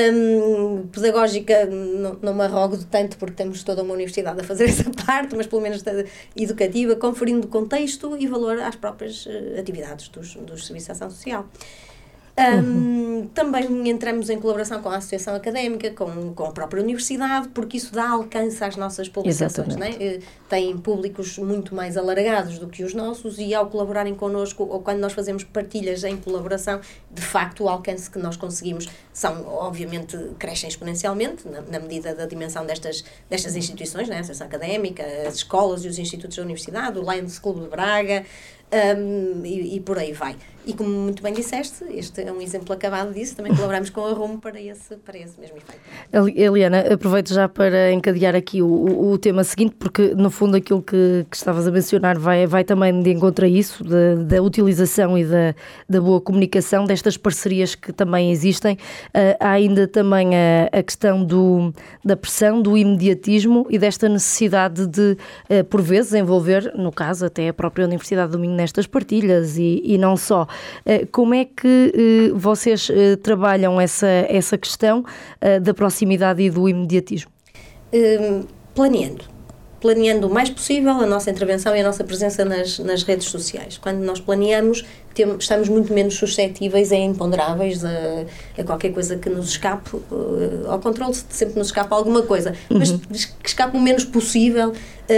Um, pedagógica não, não me arrogo de tanto porque temos toda uma universidade a fazer essa parte, mas pelo menos educativa, conferindo contexto e valor às próprias uh, atividades dos, dos serviços de ação social. Um, uhum. Também entramos em colaboração com a Associação Académica, com, com a própria universidade, porque isso dá alcance às nossas publicações, né? Tem públicos muito mais alargados do que os nossos e ao colaborarem connosco, ou quando nós fazemos partilhas em colaboração, de facto o alcance que nós conseguimos são, obviamente, crescem exponencialmente na, na medida da dimensão destas, destas instituições, né? A Associação Académica, as escolas e os institutos da universidade, o Lions Clube de Braga, Um, e, e por aí vai. E como muito bem disseste, este é um exemplo acabado disso, também colaboramos com a Rumo para esse, para esse mesmo efeito. Eliana, aproveito já para encadear aqui o, o, o tema seguinte, porque no fundo aquilo que, que estavas a mencionar vai, vai também de encontro a isso, da, da utilização e da, da boa comunicação, destas parcerias que também existem. Uh, há ainda também a, a questão do, da pressão, do imediatismo e desta necessidade de, uh, por vezes, envolver, no caso até a própria Universidade do Minho, nestas partilhas e, e não só. Como é que uh, vocês uh, trabalham essa, essa questão uh, da proximidade e do imediatismo? Um, planeando. Planeando o mais possível a nossa intervenção e a nossa presença nas, nas redes sociais. Quando nós planeamos, temos, estamos muito menos suscetíveis a imponderáveis, a, a qualquer coisa que nos escape, uh, ao controle sempre nos escapa alguma coisa, uhum. mas que escape o menos possível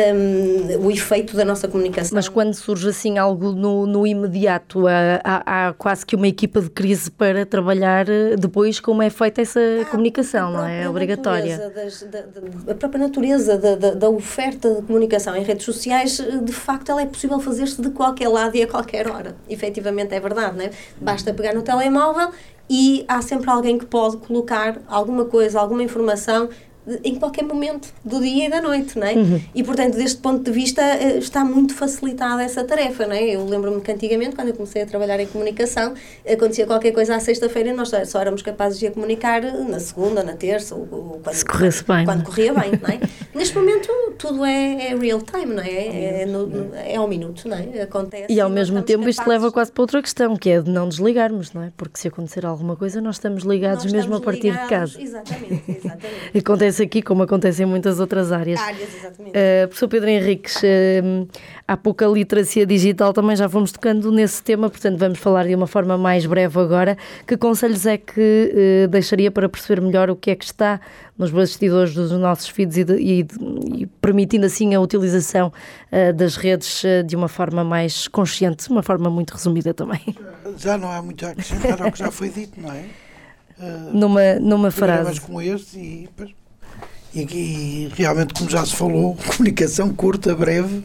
um, o efeito da nossa comunicação. Mas quando surge assim algo no, no imediato, há, há, há quase que uma equipa de crise para trabalhar depois como é feita essa ah, comunicação, não é? É obrigatória. Das, da, da, a própria natureza da, da, da oferta de comunicação em redes sociais, de facto, ela é possível fazer-se de qualquer lado e a qualquer hora. Efetivamente é verdade, não é? Basta pegar no telemóvel e há sempre alguém que pode colocar alguma coisa, alguma informação em qualquer momento do dia e da noite, não é? Uhum. E, portanto, deste ponto de vista, está muito facilitada essa tarefa, não é? Eu lembro-me que antigamente, quando eu comecei a trabalhar em comunicação, acontecia qualquer coisa à sexta-feira e nós só éramos capazes de a comunicar na segunda, na terça, ou, ou quando, Se corresse bem. quando corria bem, não é? Neste momento, tudo é, é real time, não é? É, no, no, é ao minuto, não é? Acontece. E, ao mesmo tempo, capazes... isto leva quase para outra questão, que é de não desligarmos, não é? Porque se acontecer alguma coisa, nós estamos ligados nós mesmo estamos a partir ligados, de casa. Exatamente, exatamente. Acontece aqui como acontece em muitas outras áreas. Áreas, exatamente. Uh, professor Pedro Henriques, uh, há pouca literacia digital, também já fomos tocando nesse tema, portanto vamos falar de uma forma mais breve agora. Que conselhos é que uh, deixaria para perceber melhor o que é que está nos bastidores dos nossos feeds e, de, e, de, e permitindo assim a utilização uh, das redes uh, de uma forma mais consciente, uma forma muito resumida também? Já não há muito a acrescentar ao que já foi dito, não é? Uh, numa numa frase. Como este e... E, e realmente, como já se falou, comunicação curta, breve,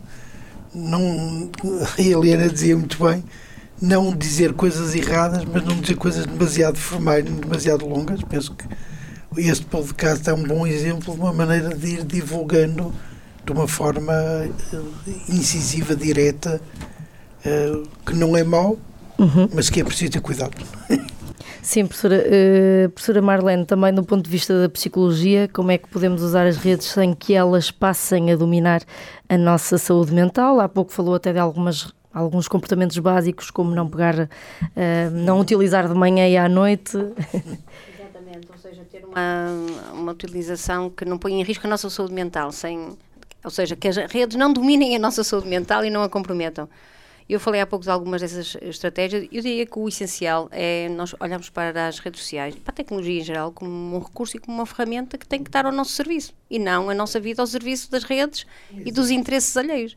não, a Eliana dizia muito bem, não dizer coisas erradas, mas não dizer coisas demasiado formais, demasiado longas. Penso que este podcast é um bom exemplo de uma maneira de ir divulgando de uma forma incisiva, direta, que não é mau, uhum. mas que é preciso ter cuidado. Sim, professora, uh, professora Marlene, também do ponto de vista da psicologia, como é que podemos usar as redes sem que elas passem a dominar a nossa saúde mental? Há pouco falou até de algumas, alguns comportamentos básicos, como não pegar, uh, não utilizar de manhã e à noite. Exatamente, ou seja, ter uma, uma utilização que não põe em risco a nossa saúde mental, sem, ou seja, que as redes não dominem a nossa saúde mental e não a comprometam. Eu falei há pouco de algumas dessas estratégias. Eu diria que o essencial é nós olharmos para as redes sociais, para a tecnologia em geral, como um recurso e como uma ferramenta que tem que estar ao nosso serviço e não a nossa vida ao serviço das redes e dos interesses alheios.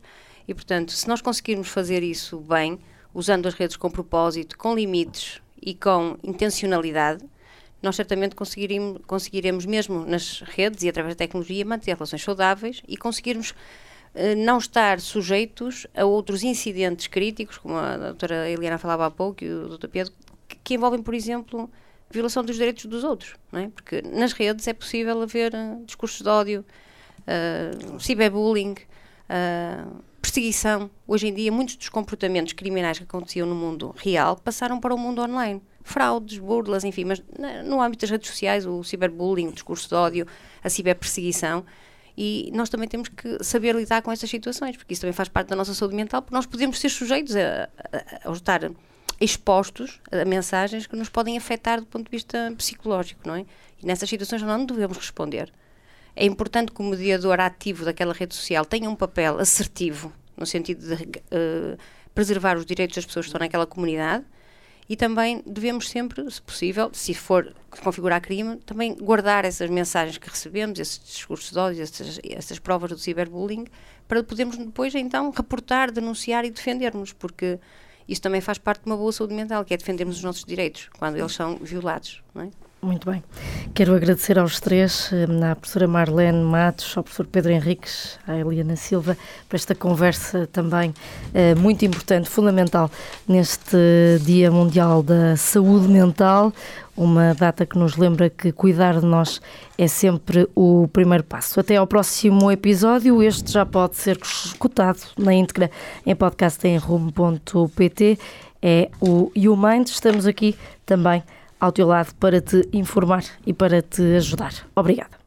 E, portanto, se nós conseguirmos fazer isso bem, usando as redes com propósito, com limites e com intencionalidade, nós certamente conseguiremos, conseguiremos mesmo nas redes e através da tecnologia manter relações saudáveis e conseguirmos uh, não estar sujeitos a outros incidentes críticos, como a doutora Eliana falava há pouco e o doutor Pedro, que, que envolvem, por exemplo, violação dos direitos dos outros, não é? Porque nas redes é possível haver uh, discursos de ódio, uh, ciberbullying, uh, perseguição. Hoje em dia, muitos dos comportamentos criminais que aconteciam no mundo real passaram para o mundo online. Fraudes, burlas, enfim, mas no âmbito das redes sociais, o ciberbullying, o discurso de ódio, a ciberperseguição, e nós também temos que saber lidar com estas situações, porque isso também faz parte da nossa saúde mental, porque nós podemos ser sujeitos a, a, a estar expostos a mensagens que nos podem afetar do ponto de vista psicológico, não é? E nessas situações não devemos responder. É importante que o mediador ativo daquela rede social tenha um papel assertivo, no sentido de uh, preservar os direitos das pessoas que estão naquela comunidade, e também devemos sempre, se possível, se for configurar crime, também guardar essas mensagens que recebemos, esses discursos de ódio, essas, essas provas do ciberbullying, para podermos depois, então, reportar, denunciar e defendermos, porque isso também faz parte de uma boa saúde mental, que é defendermos os nossos direitos, quando eles são violados, não é? Muito bem. Quero agradecer aos três, à professora Marlene Matos, ao professor Pedro Henriques, à Eliana Silva, por esta conversa também eh, muito importante, fundamental, neste Dia Mundial da Saúde Mental, uma data que nos lembra que cuidar de nós é sempre o primeiro passo. Até ao próximo episódio. Este já pode ser escutado na íntegra em podcast em rumo ponto pt. É o YouMind. Estamos aqui também ao teu lado para te informar e para te ajudar. Obrigada.